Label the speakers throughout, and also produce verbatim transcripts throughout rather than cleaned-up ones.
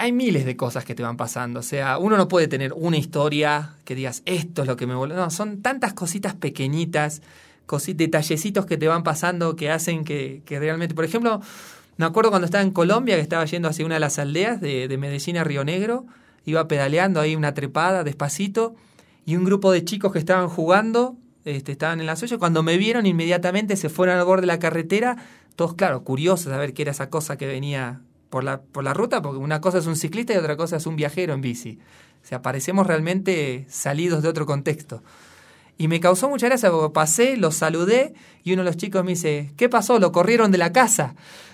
Speaker 1: hay miles de cosas que te van pasando. O sea, uno no puede tener una historia que digas, esto es lo que me volvió. No, son tantas cositas pequeñitas, cosit- detallecitos que te van pasando que hacen que, que realmente... Por ejemplo, me acuerdo cuando estaba en Colombia, que estaba yendo hacia una de las aldeas de, de Medellín a Río Negro, iba pedaleando ahí una trepada despacito, y un grupo de chicos que estaban jugando, este, estaban en la suya, cuando me vieron inmediatamente se fueron al borde de la carretera, todos, claro, curiosos a ver qué era esa cosa que venía por la, por la ruta, porque una cosa es un ciclista y otra cosa es un viajero en bici. O sea, parecemos realmente salidos de otro contexto. Y me causó mucha gracia porque pasé, los saludé y uno de los chicos me dice, ¿qué pasó? ¿Lo corrieron de la casa?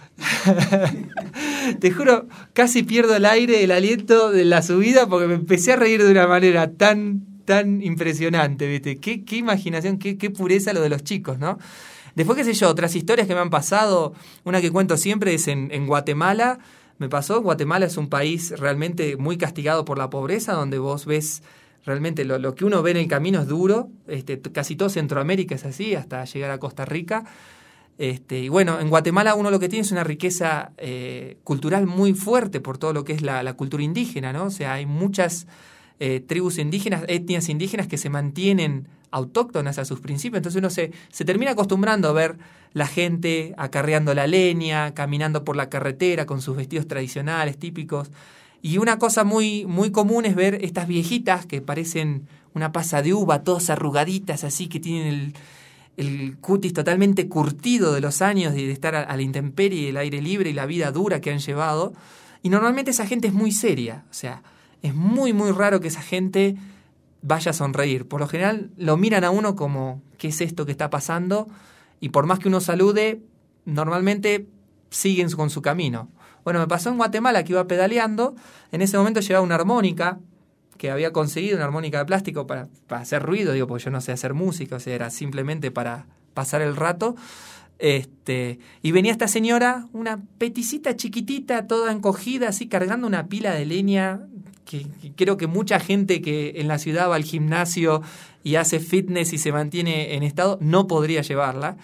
Speaker 1: Te juro, casi pierdo el aire, el aliento de la subida porque me empecé a reír de una manera tan, tan impresionante, ¿viste? Qué, qué imaginación, qué, qué pureza lo de los chicos, ¿no? Después, qué sé yo, otras historias que me han pasado, una que cuento siempre es en, en Guatemala. Me pasó, Guatemala es un país realmente muy castigado por la pobreza, donde vos ves realmente lo, lo que uno ve en el camino es duro. Este, casi todo Centroamérica es así, hasta llegar a Costa Rica. Este, y bueno, en Guatemala uno lo que tiene es una riqueza eh, cultural muy fuerte por todo lo que es la, la cultura indígena, ¿no? O sea, hay muchas eh, tribus indígenas, etnias indígenas que se mantienen autóctonas a sus principios, entonces uno se, se termina acostumbrando a ver la gente acarreando la leña, caminando por la carretera con sus vestidos tradicionales, típicos, y una cosa muy, muy común es ver estas viejitas que parecen una pasa de uva, todas arrugaditas así, que tienen el, el cutis totalmente curtido de los años de, de estar a, a la intemperie, el aire libre y la vida dura que han llevado, y normalmente esa gente es muy seria, o sea, es muy muy raro que esa gente vaya a sonreír. Por lo general lo miran a uno como, ¿qué es esto que está pasando? Y por más que uno salude, normalmente siguen con su camino. Bueno, me pasó en Guatemala que iba pedaleando, en ese momento llevaba una armónica, que había conseguido una armónica de plástico para, para hacer ruido, digo, porque yo no sé hacer música, o sea, era simplemente para pasar el rato. Este, y venía esta señora, una peticita chiquitita, toda encogida, así cargando una pila de leña, que, que creo que mucha gente que en la ciudad va al gimnasio y hace fitness y se mantiene en estado, no podría llevarla.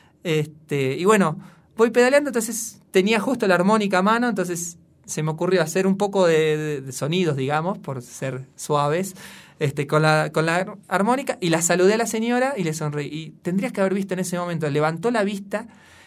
Speaker 1: Este, y bueno, voy pedaleando, entonces tenía justo la armónica a mano, entonces se me ocurrió hacer un poco de, de, de sonidos, digamos, por ser suaves, este, con la, con la armónica, y la saludé a la señora y le sonreí. Y tendrías que haber visto en ese momento, levantó la vista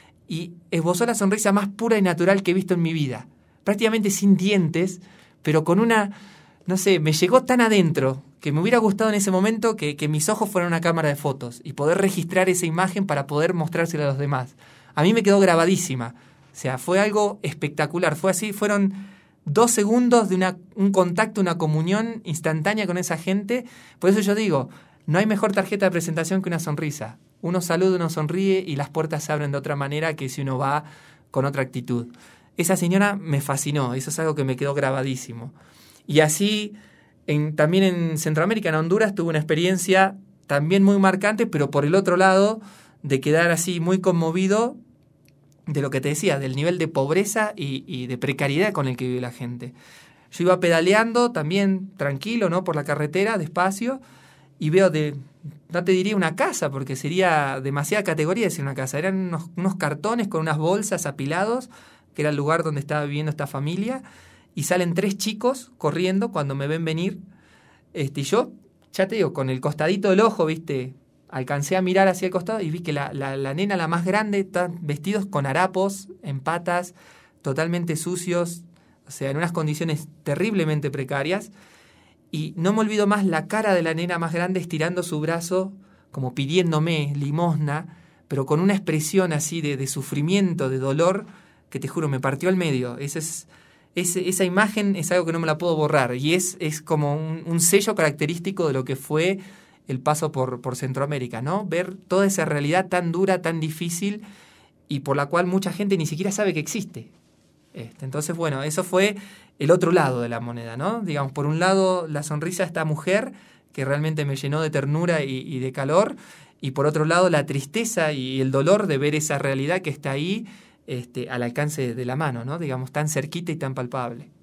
Speaker 1: y esbozó la sonrisa más pura y natural que he visto en mi vida. Prácticamente sin dientes, pero con una, no sé, me llegó tan adentro que me hubiera gustado en ese momento que, que mis ojos fueran una cámara de fotos y poder registrar esa imagen para poder mostrársela a los demás. A mí me quedó grabadísima. O sea, fue algo espectacular. Fue así, fueron dos segundos de una, un contacto, una comunión instantánea con esa gente. Por eso yo digo, no hay mejor tarjeta de presentación que una sonrisa. Uno saluda, uno sonríe y las puertas se abren de otra manera que si uno va con otra actitud. Esa señora me fascinó, eso es algo que me quedó grabadísimo. Y así, en, también en Centroamérica, en Honduras, tuve una experiencia también muy marcante, pero por el otro lado, de quedar así muy conmovido de lo que te decía, del nivel de pobreza y, y de precariedad con el que vive la gente. Yo iba pedaleando también tranquilo, ¿no?, por la carretera, despacio, y veo de, no te diría una casa, porque sería demasiada categoría decir una casa, eran unos, unos cartones con unas bolsas apilados, que era el lugar donde estaba viviendo esta familia, y salen tres chicos corriendo cuando me ven venir, este, y yo, ya te digo, con el costadito del ojo, ¿viste?, alcancé a mirar hacia el costado y vi que la, la, la nena, la más grande, están vestidos con harapos en patas, totalmente sucios, o sea, en unas condiciones terriblemente precarias. Y no me olvido más la cara de la nena más grande estirando su brazo, como pidiéndome limosna, pero con una expresión así de, de sufrimiento, de dolor, que te juro, me partió al medio. Esa, es, ese, esa imagen es algo que no me la puedo borrar. Y es, es como un, un sello característico de lo que fue el paso por, por Centroamérica, ¿no? Ver toda esa realidad tan dura, tan difícil y por la cual mucha gente ni siquiera sabe que existe. Este, entonces, bueno, eso fue el otro lado de la moneda, ¿no? Digamos, por un lado, la sonrisa de esta mujer que realmente me llenó de ternura y, y de calor, y por otro lado, la tristeza y el dolor de ver esa realidad que está ahí este, al alcance de la mano, ¿no? Digamos, tan cerquita y tan palpable.